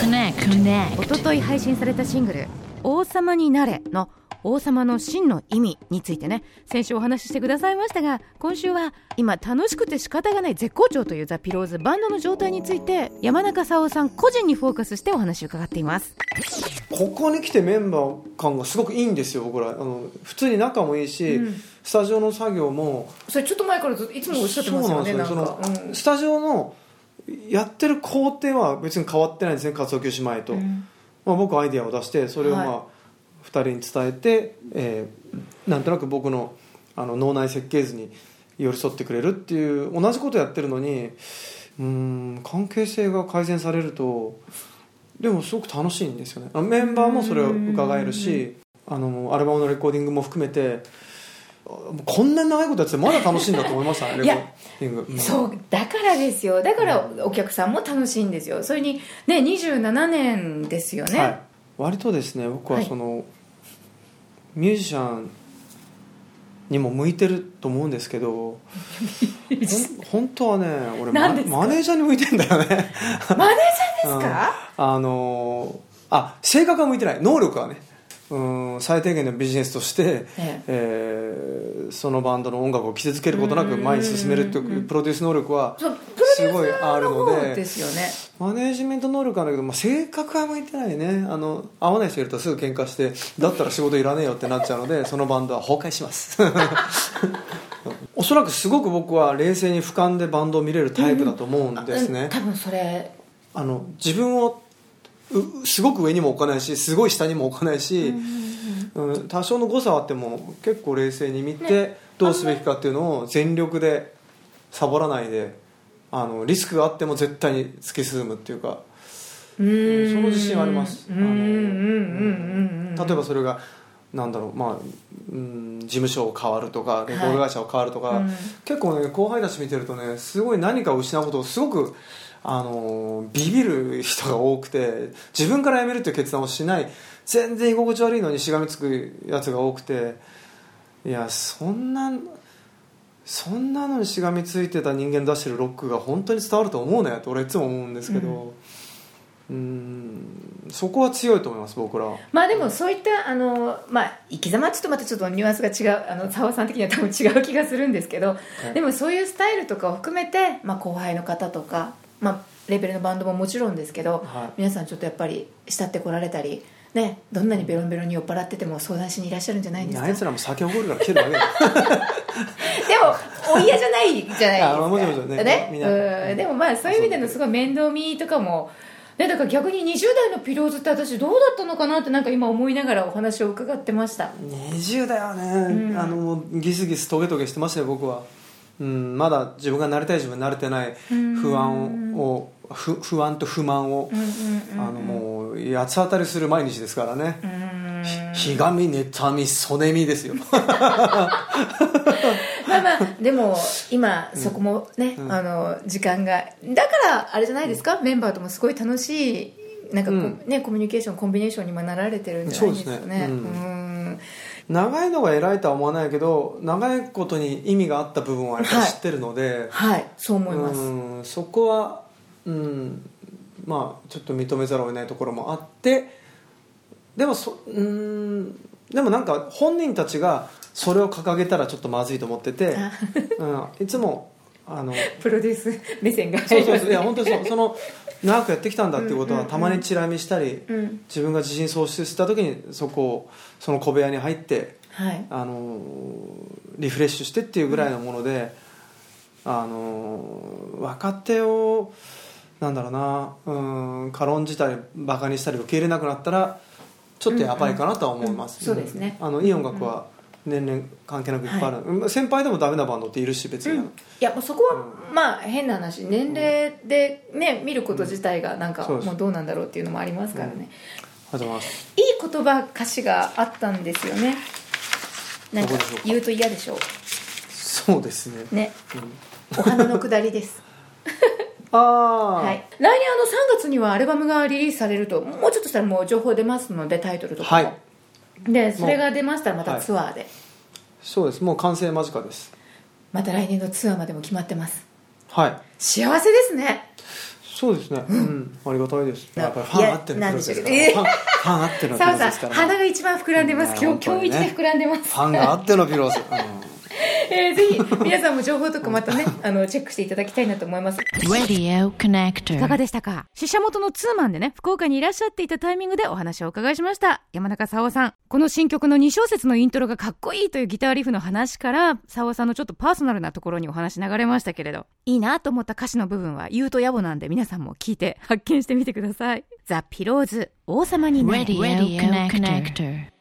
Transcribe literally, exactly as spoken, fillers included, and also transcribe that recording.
おととい配信されたシングル「王様になれ」の王様の真の意味についてね、先週お話ししてくださいましたが、今週は今楽しくて仕方がない絶好調というザ・ピローズバンドの状態について山中沙央さん個人にフォーカスしてお話を伺っています。 ここに来てメンバー感がすごくいいんですよ。僕らあの普通に仲もいいし、うん、スタジオの作業もそれちょっと前からいつもおっしゃってますよね。 なんか、うん、スタジオのやってる工程は別に変わってないんですね。活動休止前と、うんまあ、僕はアイデアを出してそれをまあ、はいふたりに伝えて、えー、なんとなく僕 の, あの脳内設計図に寄り添ってくれるっていう同じことやってるのに、うーん関係性が改善されるとでもすごく楽しいんですよね。メンバーもそれを伺えるし、あのアルバムのレコーディングも含めてこんな長いことやっててまだ楽しいんだと思いましたね。レコーディング、うん、 そうだからですよ。だからお客さんも楽しいんですよ。それにねにじゅうななねんですよね、 はい、割とですね僕はその、はい、ミュージシャンにも向いてると思うんですけど本当はね俺 マ, マネージャーに向いてんだよね。マネージャーですか？ あのあ性格は向いてない、能力はね、うん最低限のビジネスとして、えええー、そのバンドの音楽を傷つけることなく前に進めるっていうプロデュース能力はすごいあるので、 ですよね。 マネージメント能力はあるけど、まあ、性格は向いてないね。あの合わない人いるとすぐ喧嘩してだったら仕事いらねえよってなっちゃうのでそのバンドは崩壊しますおそらくすごく僕は冷静に俯瞰でバンドを見れるタイプだと思うんですね、 うん、多分それあの自分をすごく上にも置かないしすごい下にも置かないし、うんうんうん、多少の誤差はあっても結構冷静に見て、ね、どうすべきかっていうのを全力でサボらないで、あのリスクがあっても絶対に突き進むっていうか、うーんその自信はあります。あの例えばそれがなんだろう、まあ、うん事務所を変わるとかレコード会社を変わるとか、はい、結構ね後輩たち見てるとねすごい何かを失うことをすごくあのビビる人が多くて、自分から辞めるっていう決断をしない、全然居心地悪いのにしがみつくやつが多くて、いやそんなそんなのにしがみついてた人間出してるロックが本当に伝わると思うなよって俺いつも思うんですけど、うん、うーんそこは強いと思います僕らは。 まあでもそういったあの、まあ、生き様ってちょっとまたちょっとニュアンスが違う、あの澤さん的には多分違う気がするんですけど、はい、でもそういうスタイルとかを含めて、まあ、後輩の方とか、まあ、レベルのバンドももちろんですけど、はい、皆さんちょっとやっぱり慕ってこられたりね、どんなにベロンベロンに酔っ払ってても相談しにいらっしゃるんじゃないですか。 あいつらも酒おごるから来てるわけだでもお嫌じゃないじゃないですか。 もちろんもちろんね、 ね、うんでもまあそういう意味でのすごい面倒見とかも、ね、だから逆ににじゅう代のピローズって私どうだったのかなってなんか今思いながらお話を伺ってました。 にじゅうだよね、うん、あのギスギストゲトゲしてましたよ僕は、うん、まだ自分がなりたい自分になれてない不安を不, 不安と不満を、うんうんうんうん、あのもう八つ当たりする毎日ですからね。うんひがみ妬みそねみですよまあまあでも今そこもね、うん、あの時間がだからあれじゃないですか、うん、メンバーともすごい楽しいなんか、うんね、コミュニケーションコンビネーションにもなられてるんじゃないですかね。そうですね、うんうん長いのが偉いとは思わないけど長いことに意味があった部分はやっぱり知ってるので、 はい、はい、そう思います。 うんそこは、うん、まあちょっと認めざるを得ないところもあって、でもそうんでもなんか本人たちがそれを掲げたらちょっとまずいと思ってて、うん、いつもあのプロデュース目線が入る。そうそうそういや本当に そ, その長くやってきたんだっていうことはたまにチラ見したり、うんうん、自分が自信喪失した時にそこをその小部屋に入って、はい、あのリフレッシュしてっていうぐらいのもので、うん、あの若手をなんだろうな、うん軽んじたりバカにしたり受け入れなくなったらちょっとやばいかなとは思います、 うんうんうん、そうですね。 あのいい音楽は年々関係なくいっぱいある、はい、先輩でもダメなバンドっているし別に、うん、いやもうそこは、うん、まあ変な話年齢で、ね、見ること自体がなんかもうどうなんだろうっていうのもありますからね、うん、ありがとうございます。 いい言葉歌詞があったんですよね。なんか言うと嫌でしょう。 そうですね、 ね、うん、お花のくだりですあ、 はい、来年あのさんがつにはアルバムがリリースされるともうちょっとしたらもう情報出ますのでタイトルとかも、はい、でそれが出ましたらまたツアーで、はい、 そうですもう完成間近です。 また来年のツアーまでも決まってます。 はい、 幸せですね。 そうですね、うん、ありがたいです。やっぱりファンあってのプロですから、 えー、 ファン、ファンあってのピローズですから、 鼻が一番膨らんでます、今日、今日一で膨らんでます。 ファンがあってのピローズ、うんえー、ぜひ皆さんも情報とかまたねあのチェックしていただきたいなと思います。 Radio Connector いかがでしたか。シシャモトのツーマンでね、福岡にいらっしゃっていたタイミングでお話をお伺いしました。山中沙央さん、この新曲のに小節のイントロがかっこいいというギターリフの話から、沙央さんのちょっとパーソナルなところにお話流れましたけれど、いいなと思った歌詞の部分は言うと野暮なんで、皆さんも聞いて発見してみてください。ザ・ピローズ、王様になる。 Radio Connector